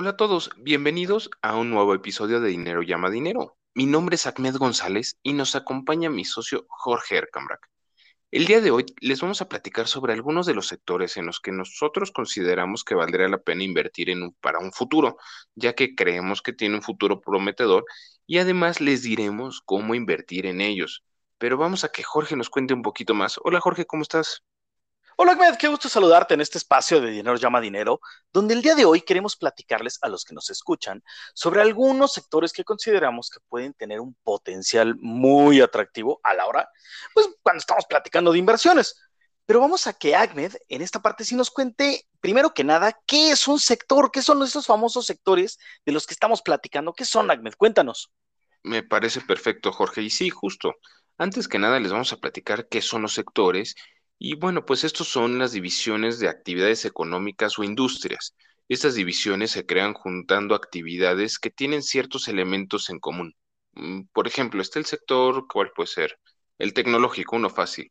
Hola a todos, bienvenidos a un nuevo episodio de Dinero llama dinero. Mi nombre es Ahmed González y nos acompaña mi socio Jorge Ercambrak. El día de hoy les vamos a platicar sobre algunos de los sectores en los que nosotros consideramos que valdría la pena invertir para un futuro, ya que creemos que tiene un futuro prometedor y además les diremos cómo invertir en ellos. Pero vamos a que Jorge nos cuente un poquito más. Hola Jorge, ¿cómo estás? Hola Ahmed, qué gusto saludarte en este espacio de Dinero llama dinero, donde el día de hoy queremos platicarles a los que nos escuchan sobre algunos sectores que consideramos que pueden tener un potencial muy atractivo a la hora, pues cuando estamos platicando de inversiones. Pero vamos a que Ahmed en esta parte sí nos cuente, primero que nada, qué es un sector, qué son esos famosos sectores de los que estamos platicando, qué son Ahmed, cuéntanos. Me parece perfecto, Jorge. Y sí, justo. Antes que nada, les vamos a platicar qué son los sectores. Y bueno, pues estos son las divisiones de actividades económicas o industrias. Estas divisiones se crean juntando actividades que tienen ciertos elementos en común. Por ejemplo, está el sector, ¿cuál puede ser? El tecnológico, uno fácil,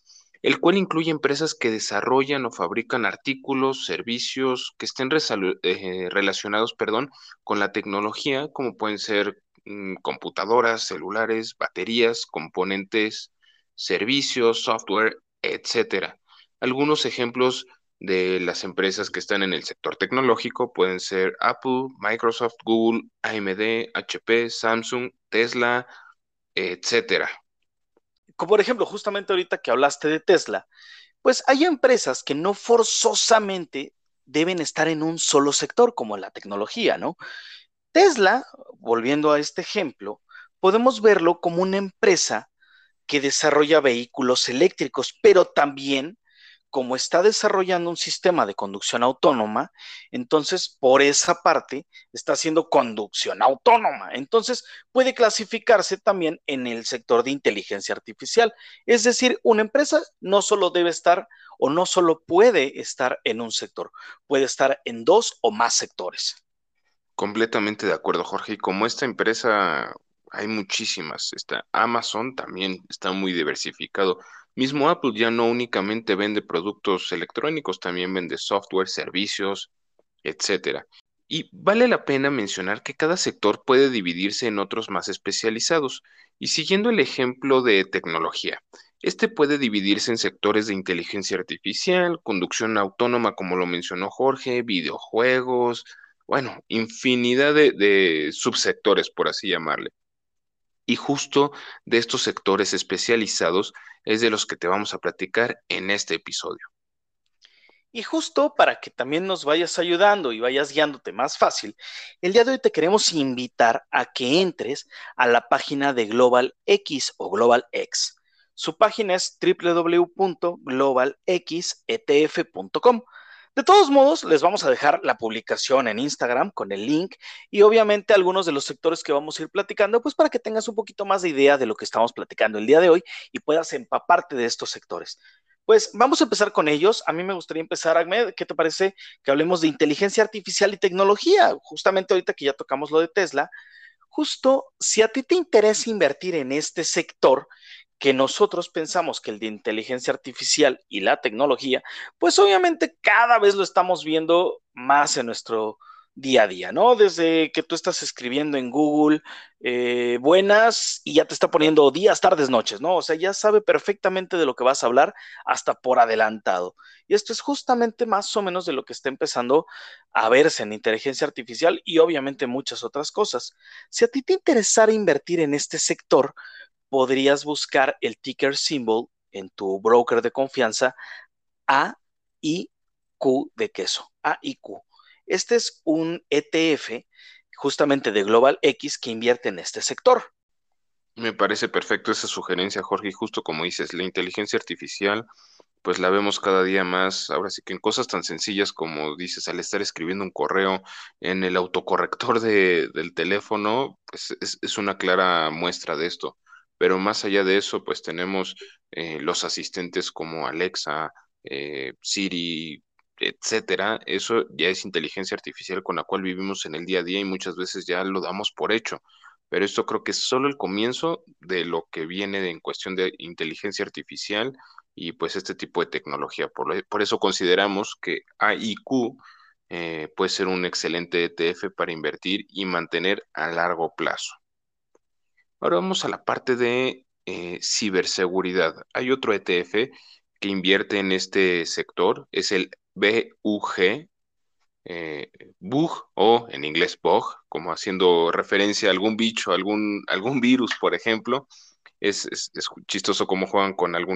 el cual incluye empresas que desarrollan o fabrican artículos, servicios que estén relacionados, perdón, con la tecnología, como pueden ser computadoras, celulares, baterías, componentes, servicios, software, etcétera. Algunos ejemplos de las empresas que están en el sector tecnológico pueden ser Apple, Microsoft, Google, AMD, HP, Samsung, Tesla, etcétera. Como por ejemplo, justamente ahorita que hablaste de Tesla, pues hay empresas que no forzosamente deben estar en un solo sector, como la tecnología, ¿no? Tesla, volviendo a este ejemplo, podemos verlo como una empresa que desarrolla vehículos eléctricos, pero también como está desarrollando un sistema de conducción autónoma, entonces por esa parte está haciendo conducción autónoma. Entonces puede clasificarse también en el sector de inteligencia artificial. Es decir, una empresa no solo debe estar o no solo puede estar en un sector, puede estar en dos o más sectores. Completamente de acuerdo, Jorge. Y como esta empresa hay muchísimas, está Amazon también está muy diversificado. Mismo Apple ya no únicamente vende productos electrónicos, también vende software, servicios, etcétera. Y vale la pena mencionar que cada sector puede dividirse en otros más especializados. Y siguiendo el ejemplo de tecnología, este puede dividirse en sectores de inteligencia artificial, conducción autónoma, como lo mencionó Jorge, videojuegos, bueno, infinidad de subsectores, por así llamarle. Y justo de estos sectores especializados es de los que te vamos a platicar en este episodio. Y justo para que también nos vayas ayudando y vayas guiándote más fácil, el día de hoy te queremos invitar a que entres a la página de Global X o Global X. Su página es www.globalxetf.com. De todos modos, les vamos a dejar la publicación en Instagram con el link y obviamente algunos de los sectores que vamos a ir platicando, pues para que tengas un poquito más de idea de lo que estamos platicando el día de hoy y puedas empaparte de estos sectores. Pues vamos a empezar con ellos. A mí me gustaría empezar, Ahmed. ¿Qué te parece que hablemos de inteligencia artificial y tecnología? Justamente ahorita que ya tocamos lo de Tesla, justo si a ti te interesa invertir en este sector, que nosotros pensamos que el de inteligencia artificial y la tecnología, pues obviamente cada vez lo estamos viendo más en nuestro día a día, ¿no? Desde que tú estás escribiendo en Google, buenas, y ya te está poniendo días, tardes, noches, ¿no? O sea, ya sabe perfectamente de lo que vas a hablar hasta por adelantado. Y esto es justamente más o menos de lo que está empezando a verse en inteligencia artificial y obviamente muchas otras cosas. Si a ti te interesara invertir en este sector, podrías buscar el ticker symbol en tu broker de confianza AIQ de queso, AIQ. Este es un ETF justamente de Global X que invierte en este sector. Me parece perfecto esa sugerencia, Jorge, y justo como dices, la inteligencia artificial, pues la vemos cada día más, ahora sí que en cosas tan sencillas como dices, al estar escribiendo un correo en el autocorrector del teléfono, pues es una clara muestra de esto. Pero más allá de eso, pues tenemos los asistentes como Alexa, Siri, etcétera. Eso ya es inteligencia artificial con la cual vivimos en el día a día y muchas veces ya lo damos por hecho. Pero esto creo que es solo el comienzo de lo que viene en cuestión de inteligencia artificial y pues este tipo de tecnología. Por eso consideramos que AIQ puede ser un excelente ETF para invertir y mantener a largo plazo. Ahora vamos a la parte de ciberseguridad. Hay otro ETF que invierte en este sector, es el BUG, eh, bug o en inglés bug, como haciendo referencia a algún bicho, algún virus, por ejemplo. Es chistoso cómo juegan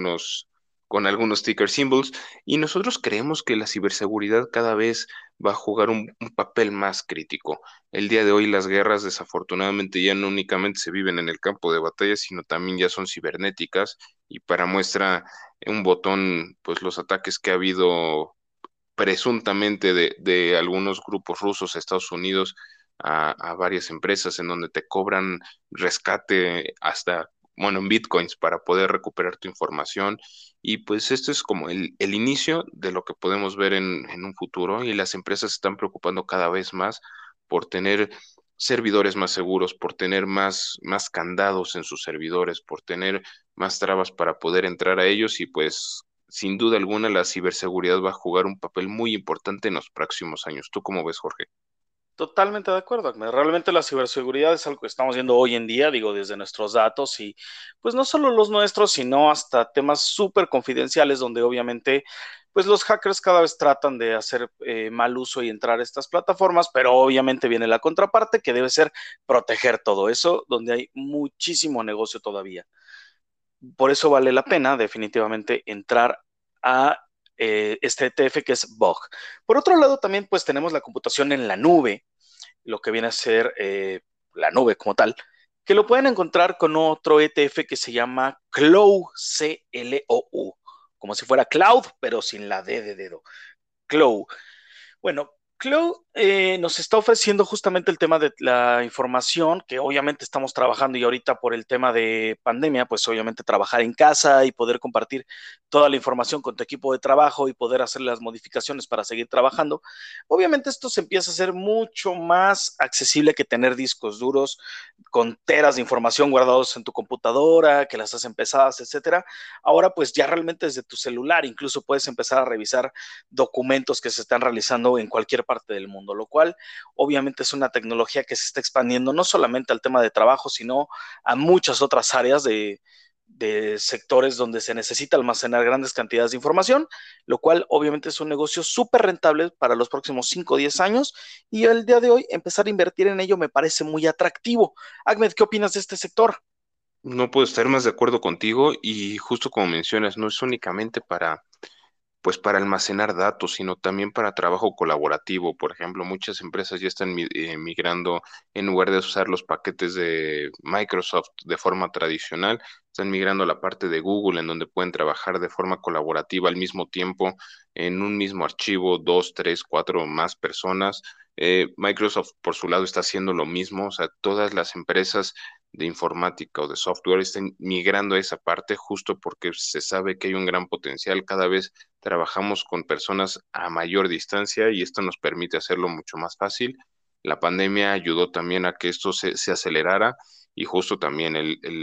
con algunos sticker symbols. Y nosotros creemos que la ciberseguridad cada vez va a jugar un papel más crítico. El día de hoy las guerras desafortunadamente ya no únicamente se viven en el campo de batalla, sino también ya son cibernéticas. Y para muestra un botón, pues los ataques que ha habido presuntamente de algunos grupos rusos a Estados Unidos a varias empresas en donde te cobran rescate hasta, bueno, en bitcoins para poder recuperar tu información. Y pues esto es como el inicio de lo que podemos ver en un futuro y las empresas se están preocupando cada vez más por tener servidores más seguros, por tener más candados en sus servidores, por tener más trabas para poder entrar a ellos y pues sin duda alguna, la ciberseguridad va a jugar un papel muy importante en los próximos años. ¿Tú cómo ves, Jorge? Totalmente de acuerdo, Ahmed. Realmente la ciberseguridad es algo que estamos viendo hoy en día, digo, desde nuestros datos y pues no solo los nuestros, sino hasta temas súper confidenciales donde obviamente pues los hackers cada vez tratan de hacer mal uso y entrar a estas plataformas, pero obviamente viene la contraparte que debe ser proteger todo eso, donde hay muchísimo negocio todavía. Por eso vale la pena definitivamente entrar a este ETF que es BOG. Por otro lado, también pues tenemos la computación en la nube, lo que viene a ser la nube como tal, que lo pueden encontrar con otro ETF que se llama CLOU, CLOU, como si fuera cloud, pero sin la D de dedo. CLOU. Bueno, Cloud nos está ofreciendo justamente el tema de la información, que obviamente estamos trabajando y ahorita por el tema de pandemia, pues obviamente trabajar en casa y poder compartir toda la información con tu equipo de trabajo y poder hacer las modificaciones para seguir trabajando. Obviamente esto se empieza a hacer mucho más accesible que tener discos duros con teras de información guardados en tu computadora, que las has empezadas, etcétera. Ahora pues ya realmente desde tu celular incluso puedes empezar a revisar documentos que se están realizando en cualquier parte del mundo, lo cual obviamente es una tecnología que se está expandiendo no solamente al tema de trabajo, sino a muchas otras áreas de sectores donde se necesita almacenar grandes cantidades de información, lo cual obviamente es un negocio súper rentable para los próximos 5 o 10 años y el día de hoy empezar a invertir en ello me parece muy atractivo. Ahmed, ¿qué opinas de este sector? No puedo estar más de acuerdo contigo y justo como mencionas, no es únicamente pues para almacenar datos, sino también para trabajo colaborativo. Por ejemplo, muchas empresas ya están migrando, en lugar de usar los paquetes de Microsoft de forma tradicional, están migrando a la parte de Google, en donde pueden trabajar de forma colaborativa al mismo tiempo en un mismo archivo, dos, tres, cuatro más personas. Microsoft, por su lado, está haciendo lo mismo. O sea, todas las empresas de informática o de software están migrando a esa parte justo porque se sabe que hay un gran potencial. Cada vez trabajamos con personas a mayor distancia y esto nos permite hacerlo mucho más fácil. La pandemia ayudó también a que esto se acelerara y justo también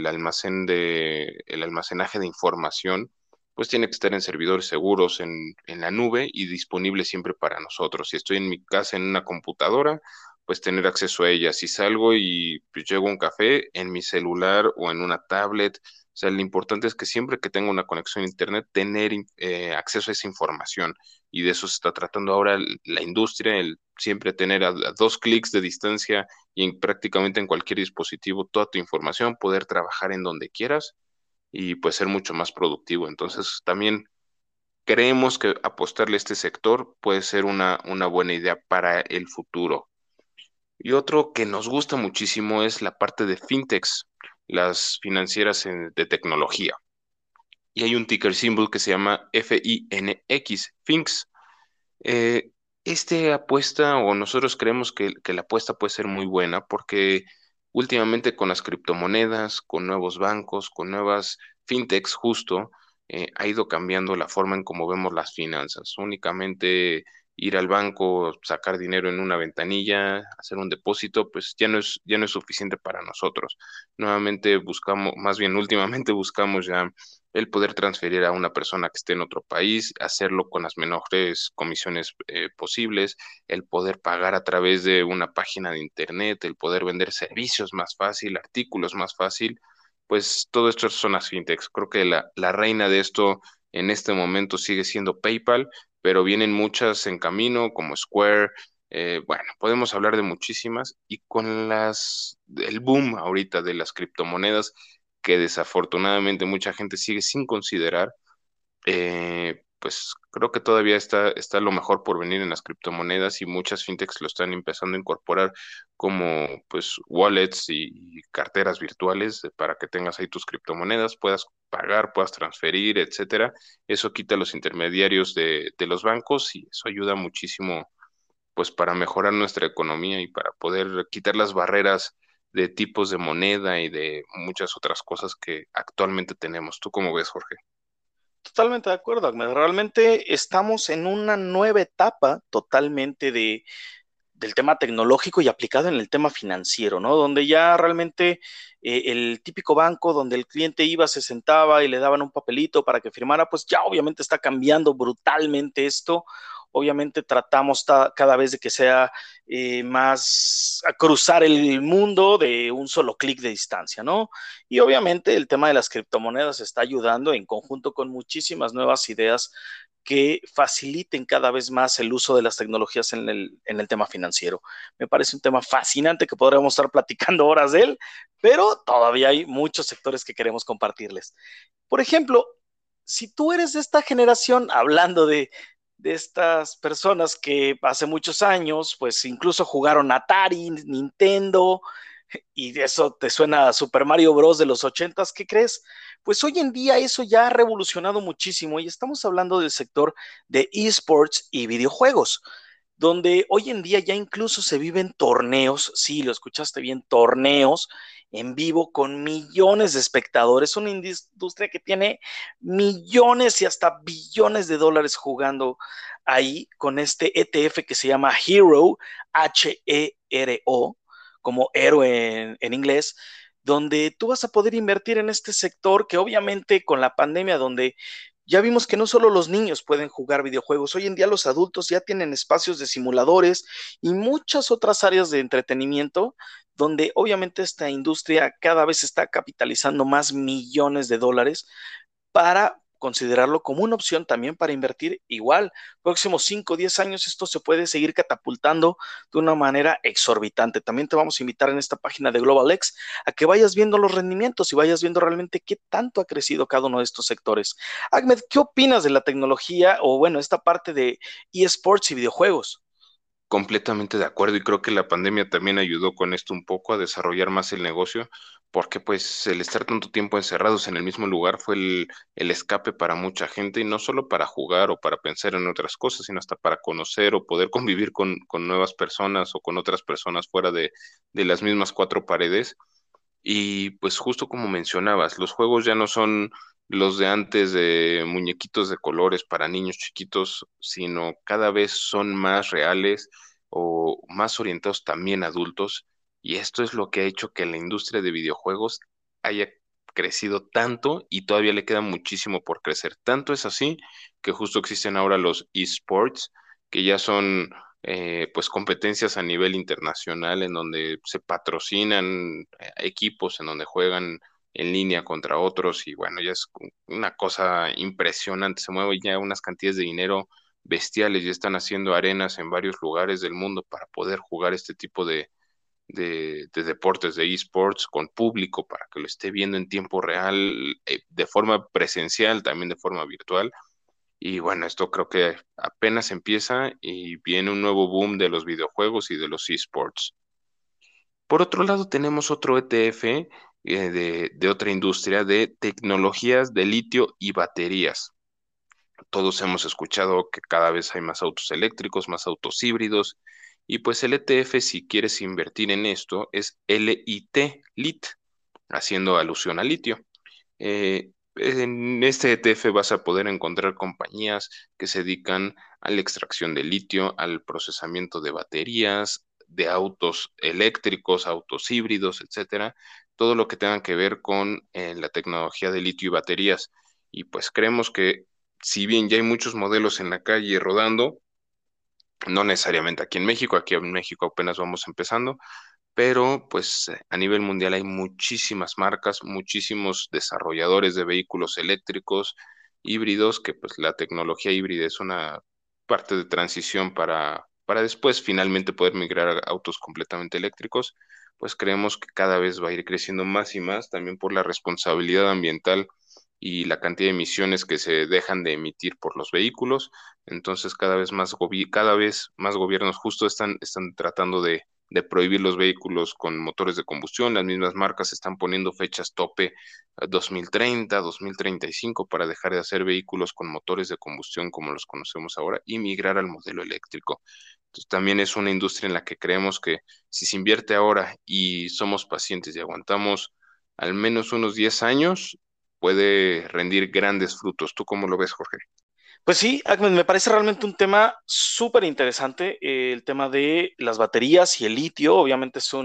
el almacenaje de información pues tiene que estar en servidores seguros en la nube y disponible siempre para nosotros. Si estoy en mi casa en una computadora, pues tener acceso a ella. Si salgo y pues, llego a un café en mi celular o en una tablet, o sea, lo importante es que siempre que tenga una conexión a Internet, tener acceso a esa información. Y de eso se está tratando ahora la industria, el siempre tener a 2 clics de distancia y prácticamente en cualquier dispositivo toda tu información, poder trabajar en donde quieras y pues ser mucho más productivo. Entonces, también creemos que apostarle a este sector puede ser una buena idea para el futuro. Y otro que nos gusta muchísimo es la parte de fintechs, las financieras de tecnología. Y hay un ticker symbol que se llama FINX, FINX. Eh, este apuesta, o nosotros creemos que la apuesta puede ser muy buena porque últimamente con las criptomonedas, con nuevos bancos, con nuevas fintechs justo, ha ido cambiando la forma en cómo vemos las finanzas. Únicamente ir al banco, sacar dinero en una ventanilla, hacer un depósito, pues ya no es suficiente para nosotros. Nuevamente buscamos, más bien últimamente buscamos ya el poder transferir a una persona que esté en otro país, hacerlo con las menores comisiones posibles, el poder pagar a través de una página de internet, el poder vender servicios más fácil, artículos más fácil, pues todo esto son las fintechs. Creo que la reina de esto en este momento sigue siendo PayPal, pero vienen muchas en camino como Square. Bueno, podemos hablar de muchísimas y con el boom ahorita de las criptomonedas que desafortunadamente mucha gente sigue sin considerar, pues creo que todavía está lo mejor por venir en las criptomonedas y muchas fintechs lo están empezando a incorporar como pues wallets y carteras virtuales para que tengas ahí tus criptomonedas, puedas pagar, puedas transferir, etcétera. Eso quita los intermediarios de los bancos y eso ayuda muchísimo pues para mejorar nuestra economía y para poder quitar las barreras de tipos de moneda y de muchas otras cosas que actualmente tenemos. ¿Tú cómo ves, Jorge? Totalmente de acuerdo, Ahmed. Realmente estamos en una nueva etapa totalmente del tema tecnológico y aplicado en el tema financiero, ¿no? Donde ya realmente el típico banco donde el cliente iba, se sentaba y le daban un papelito para que firmara, pues ya obviamente está cambiando brutalmente esto. Obviamente tratamos cada vez de que sea más a cruzar el mundo de un solo clic de distancia, ¿no? Y obviamente el tema de las criptomonedas está ayudando en conjunto con muchísimas nuevas ideas que faciliten cada vez más el uso de las tecnologías en el tema financiero. Me parece un tema fascinante que podríamos estar platicando horas de él, pero todavía hay muchos sectores que queremos compartirles. Por ejemplo, si tú eres de esta generación, hablando de estas personas que hace muchos años, pues incluso jugaron Atari, Nintendo, y de eso te suena a Super Mario Bros. De los ochentas, ¿qué crees? Pues hoy en día eso ya ha revolucionado muchísimo y estamos hablando del sector de esports y videojuegos, donde hoy en día ya incluso se viven torneos, sí, lo escuchaste bien, torneos en vivo con millones de espectadores, una industria que tiene millones y hasta billones de dólares jugando ahí con este ETF que se llama Hero, Hero, como héroe en inglés, donde tú vas a poder invertir en este sector que obviamente con la pandemia, donde ya vimos que no solo los niños pueden jugar videojuegos, hoy en día los adultos ya tienen espacios de simuladores y muchas otras áreas de entretenimiento donde obviamente esta industria cada vez está capitalizando más millones de dólares para considerarlo como una opción también para invertir igual. Próximos 5 o 10 años esto se puede seguir catapultando de una manera exorbitante. También te vamos a invitar en esta página de GlobalX a que vayas viendo los rendimientos y vayas viendo realmente qué tanto ha crecido cada uno de estos sectores. Ahmed, ¿qué opinas de la tecnología o bueno, esta parte de eSports y videojuegos? Completamente de acuerdo y creo que la pandemia también ayudó con esto un poco a desarrollar más el negocio, porque pues el estar tanto tiempo encerrados en el mismo lugar fue el escape para mucha gente y no solo para jugar o para pensar en otras cosas, sino hasta para conocer o poder convivir con nuevas personas o con otras personas fuera de las mismas cuatro paredes. Y pues justo como mencionabas, los juegos ya no son los de antes de muñequitos de colores para niños chiquitos, sino cada vez son más reales o más orientados también a adultos. Y esto es lo que ha hecho que la industria de videojuegos haya crecido tanto y todavía le queda muchísimo por crecer. Tanto es así que justo existen ahora los esports, que ya son pues competencias a nivel internacional en donde se patrocinan equipos, en donde juegan en línea contra otros y bueno, ya es una cosa impresionante, se mueven ya unas cantidades de dinero bestiales, ya están haciendo arenas en varios lugares del mundo para poder jugar este tipo de deportes, de esports con público para que lo esté viendo en tiempo real, de forma presencial, también de forma virtual. Y bueno, esto creo que apenas empieza y viene un nuevo boom de los videojuegos y de los esports. Por otro lado, tenemos otro ETF de otra industria de tecnologías de litio y baterías. Todos hemos escuchado que cada vez hay más autos eléctricos, más autos híbridos, y pues el ETF, si quieres invertir en esto, es LIT, LIT, haciendo alusión a litio. En este ETF vas a poder encontrar compañías que se dedican a la extracción de litio, al procesamiento de baterías, de autos eléctricos, autos híbridos, etcétera, todo lo que tenga que ver con la tecnología de litio y baterías. Y pues creemos que si bien ya hay muchos modelos en la calle rodando, no necesariamente aquí en México apenas vamos empezando, pero pues a nivel mundial hay muchísimas marcas, muchísimos desarrolladores de vehículos eléctricos híbridos, que pues la tecnología híbrida es una parte de transición para después finalmente poder migrar a autos completamente eléctricos. Pues creemos que cada vez va a ir creciendo más y más, también por la responsabilidad ambiental y la cantidad de emisiones que se dejan de emitir por los vehículos. Entonces cada vez más gobiernos justo están tratando de prohibir los vehículos con motores de combustión. Las mismas marcas están poniendo fechas tope a 2030, 2035 para dejar de hacer vehículos con motores de combustión como los conocemos ahora y migrar al modelo eléctrico. Entonces, también es una industria en la que creemos que si se invierte ahora y somos pacientes y aguantamos al menos unos 10 años, puede rendir grandes frutos. ¿Tú cómo lo ves, Jorge? Pues sí, Ahmed, me parece realmente un tema súper interesante, el tema de las baterías y el litio. Obviamente es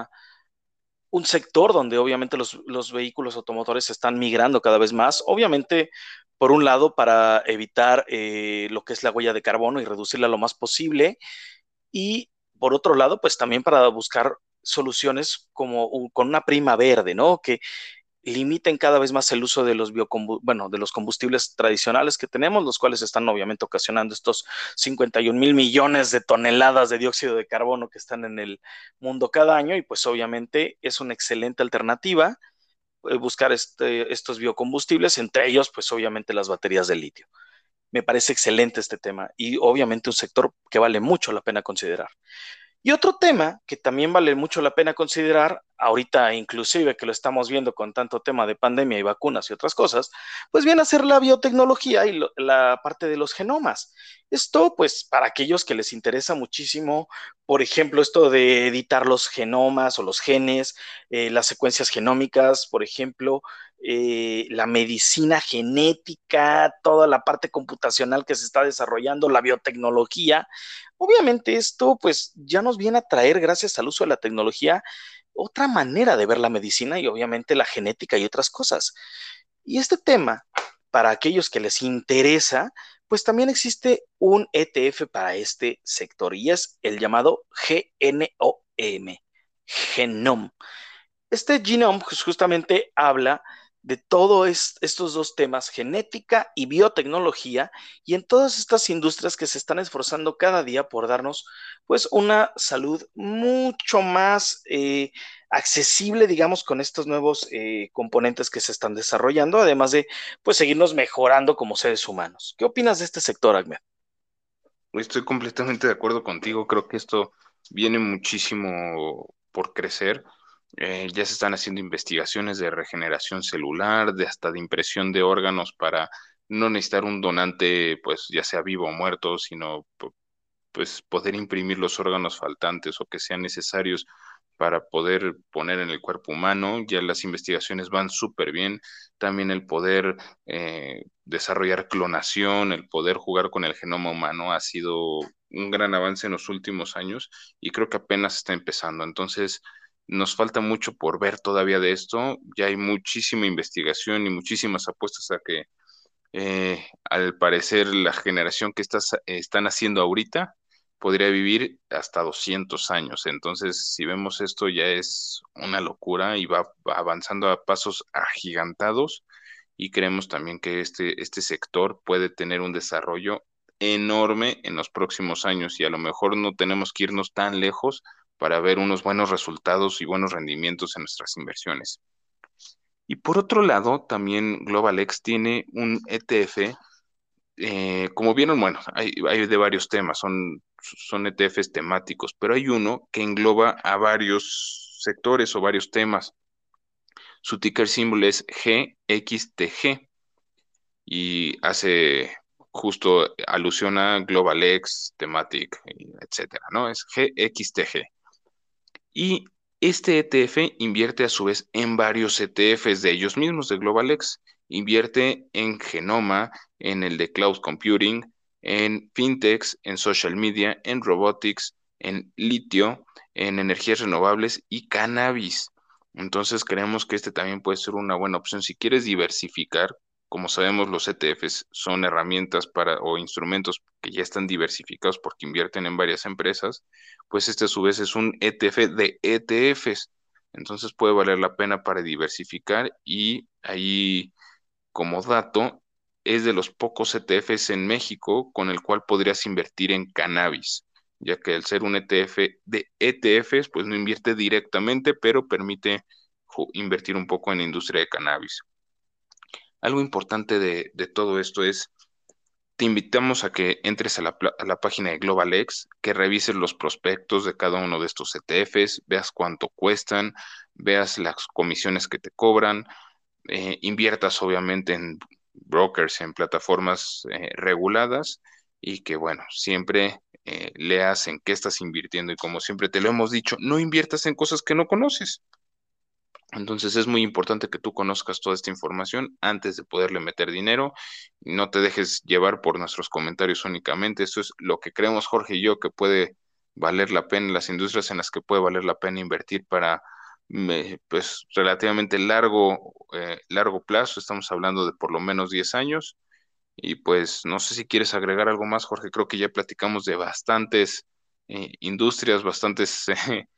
un sector donde obviamente los vehículos automotores están migrando cada vez más. Obviamente, por un lado, para evitar lo que es la huella de carbono y reducirla lo más posible. Y por otro lado, pues también para buscar soluciones como con una prima verde, ¿no? Que limiten cada vez más el uso de bueno, de los combustibles tradicionales que tenemos, los cuales están obviamente ocasionando estos 51.000 millones de toneladas de dióxido de carbono que están en el mundo cada año, y pues obviamente es una excelente alternativa buscar estos biocombustibles, entre ellos pues obviamente las baterías de litio. Me parece excelente este tema y obviamente un sector que vale mucho la pena considerar. Y otro tema que también vale mucho la pena considerar, ahorita inclusive que lo estamos viendo con tanto tema de pandemia y vacunas y otras cosas, pues viene a ser la biotecnología y la parte de los genomas. Esto, pues, para aquellos que les interesa muchísimo, por ejemplo, esto de editar los genomas o los genes, las secuencias genómicas, por ejemplo, la medicina genética, toda la parte computacional que se está desarrollando, la biotecnología. Obviamente esto pues ya nos viene a traer, gracias al uso de la tecnología, otra manera de ver la medicina y obviamente la genética y otras cosas. Y este tema, para aquellos que les interesa, pues también existe un ETF para este sector y es el llamado GNOM, Genome. Este Genome pues, justamente habla de todos estos dos temas, genética y biotecnología, y en todas estas industrias que se están esforzando cada día por darnos pues una salud mucho más accesible, digamos, con estos nuevos componentes que se están desarrollando, además de pues seguirnos mejorando como seres humanos. ¿Qué opinas de este sector, Ahmed? Estoy completamente de acuerdo contigo. Creo que esto viene muchísimo por crecer. Ya se están haciendo investigaciones de regeneración celular, de hasta de impresión de órganos para no necesitar un donante, pues ya sea vivo o muerto, sino pues poder imprimir los órganos faltantes o que sean necesarios para poder poner en el cuerpo humano. Ya las investigaciones van súper bien. También el poder desarrollar clonación, el poder jugar con el genoma humano ha sido un gran avance en los últimos años y creo que apenas está empezando. Entonces, nos falta mucho por ver todavía de esto. Ya hay muchísima investigación y muchísimas apuestas a que al parecer la generación que están haciendo ahorita podría vivir hasta 200 años. Entonces, si vemos esto, ya es una locura y va avanzando a pasos agigantados y creemos también que este sector puede tener un desarrollo enorme en los próximos años y a lo mejor no tenemos que irnos tan lejos para ver unos buenos resultados y buenos rendimientos en nuestras inversiones. Y por otro lado, también GlobalX tiene un ETF. Como vieron, bueno, hay de varios temas, son ETFs temáticos, pero hay uno que engloba a varios sectores o varios temas. Su ticker symbol es GXTG y hace justo alusión a GlobalX, Thematic, etcétera, ¿no? Es GXTG. Y este ETF invierte a su vez en varios ETFs de ellos mismos, de GlobalX, Invierte en Genoma, en el de Cloud Computing, en fintechs, en social media, en robotics, en litio, en energías renovables y cannabis. Entonces creemos que este también puede ser una buena opción si quieres diversificar. Como sabemos, los ETFs son herramientas para o instrumentos que ya están diversificados porque invierten en varias empresas, pues este a su vez es un ETF de ETFs. Entonces puede valer la pena para diversificar y ahí como dato, es de los pocos ETFs en México con el cual podrías invertir en cannabis, ya que al ser un ETF de ETFs, pues no invierte directamente, pero permite invertir un poco en la industria de cannabis. Algo importante de todo esto es, te invitamos a que entres a a la página de GlobalX, que revises los prospectos de cada uno de estos ETFs, veas cuánto cuestan, veas las comisiones que te cobran, inviertas obviamente en brokers, en plataformas reguladas y que bueno, siempre leas en qué estás invirtiendo y como siempre te lo hemos dicho, no inviertas en cosas que no conoces. Entonces es muy importante que tú conozcas toda esta información antes de poderle meter dinero. No te dejes llevar por nuestros comentarios únicamente. Eso es lo que creemos Jorge y yo que puede valer la pena, las industrias en las que puede valer la pena invertir para pues relativamente largo plazo. Estamos hablando de por lo menos 10 años. Y pues no sé si quieres agregar algo más, Jorge. Creo que ya platicamos de bastantes industrias, bastantes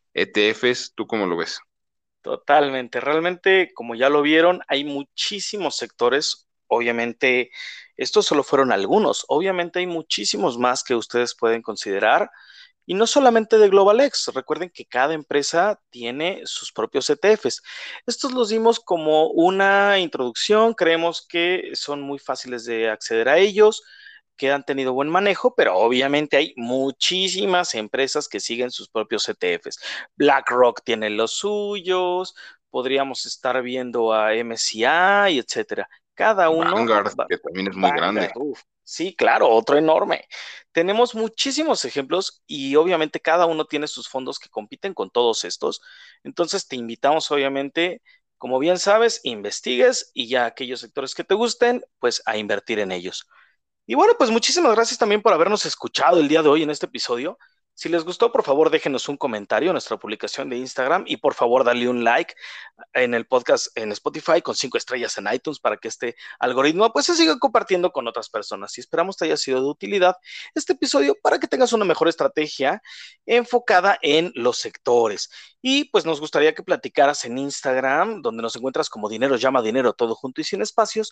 ETFs. ¿Tú cómo lo ves? Totalmente. Realmente, como ya lo vieron, hay muchísimos sectores. Obviamente, estos solo fueron algunos. Obviamente hay muchísimos más que ustedes pueden considerar. Y no solamente de GlobalX, recuerden que cada empresa tiene sus propios ETFs. Estos los dimos como una introducción, creemos que son muy fáciles de acceder a ellos, que han tenido buen manejo, pero obviamente hay muchísimas empresas que siguen sus propios ETFs. BlackRock tiene los suyos, podríamos estar viendo a MSCI, etcétera. Cada uno Vanguard, va, que también es muy grande. Vanguard, uf, sí, claro, otro enorme. Tenemos muchísimos ejemplos y obviamente cada uno tiene sus fondos que compiten con todos estos. Entonces te invitamos obviamente, como bien sabes, investigues y ya aquellos sectores que te gusten, pues a invertir en ellos. Y bueno, pues muchísimas gracias también por habernos escuchado el día de hoy en este episodio. Si les gustó, por favor, déjenos un comentario en nuestra publicación de Instagram y por favor, dale un like en el podcast en Spotify con 5 estrellas en iTunes para que este algoritmo pues se siga compartiendo con otras personas. Y esperamos te haya sido de utilidad este episodio para que tengas una mejor estrategia enfocada en los sectores. Y pues nos gustaría que platicaras en Instagram, donde nos encuentras como Dinero Llama Dinero, todo junto y sin espacios.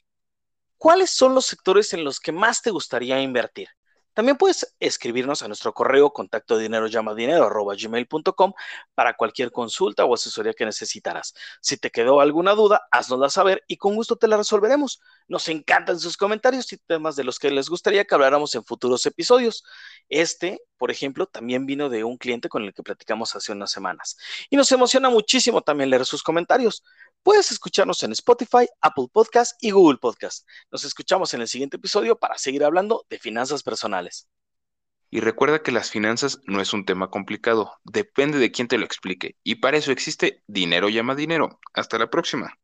¿Cuáles son los sectores en los que más te gustaría invertir? También puedes escribirnos a nuestro correo contacto dinero llama dinero @gmail.com para cualquier consulta o asesoría que necesitaras. Si te quedó alguna duda, haznosla saber y con gusto te la resolveremos. Nos encantan sus comentarios y temas de los que les gustaría que habláramos en futuros episodios. Por ejemplo, también vino de un cliente con el que platicamos hace unas semanas. Y nos emociona muchísimo también leer sus comentarios. Puedes escucharnos en Spotify, Apple Podcast y Google Podcast. Nos escuchamos en el siguiente episodio para seguir hablando de finanzas personales. Y recuerda que las finanzas no es un tema complicado, depende de quién te lo explique. Y para eso existe Dinero llama dinero. Hasta la próxima.